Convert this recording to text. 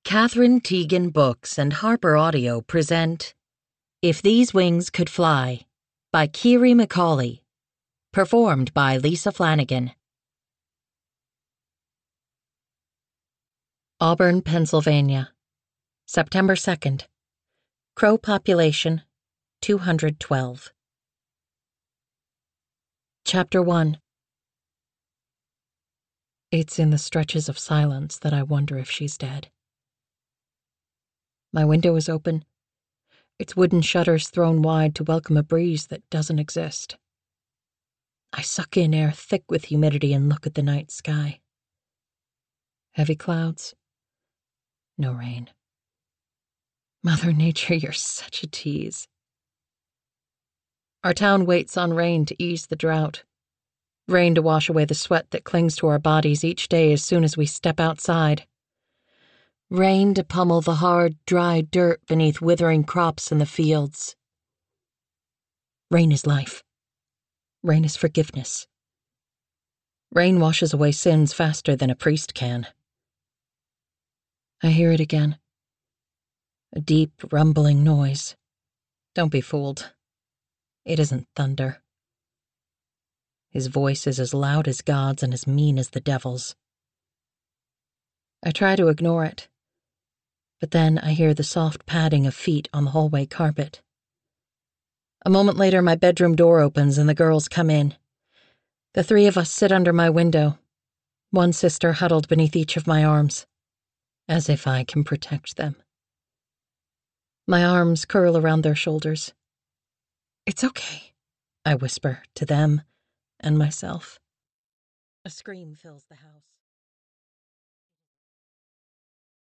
Catherine Teagan Books and Harper Audio present If These Wings Could Fly by Kiri McCauley, performed by Lisa Flanagan. Auburn, Pennsylvania, September 2nd. Crow population, 212. Chapter 1. It's in the stretches of silence that I wonder if she's dead. My window is open, its wooden shutters thrown wide to welcome a breeze that doesn't exist. I suck in air thick with humidity and look at the night sky. Heavy clouds. No rain. Mother Nature, you're such a tease. Our town waits on rain to ease the drought. Rain to wash away the sweat that clings to our bodies each day as soon as we step outside. Rain to pummel the hard, dry dirt beneath withering crops in the fields. Rain is life. Rain is forgiveness. Rain washes away sins faster than a priest can. I hear it again. A deep, rumbling noise. Don't be fooled. It isn't thunder. His voice is as loud as God's and as mean as the devil's. I try to ignore it, but then I hear the soft padding of feet on the hallway carpet. A moment later, my bedroom door opens and the girls come in. The three of us sit under my window, one sister huddled beneath each of my arms, as if I can protect them. My arms curl around their shoulders. It's okay, I whisper to them and myself. A scream fills the house.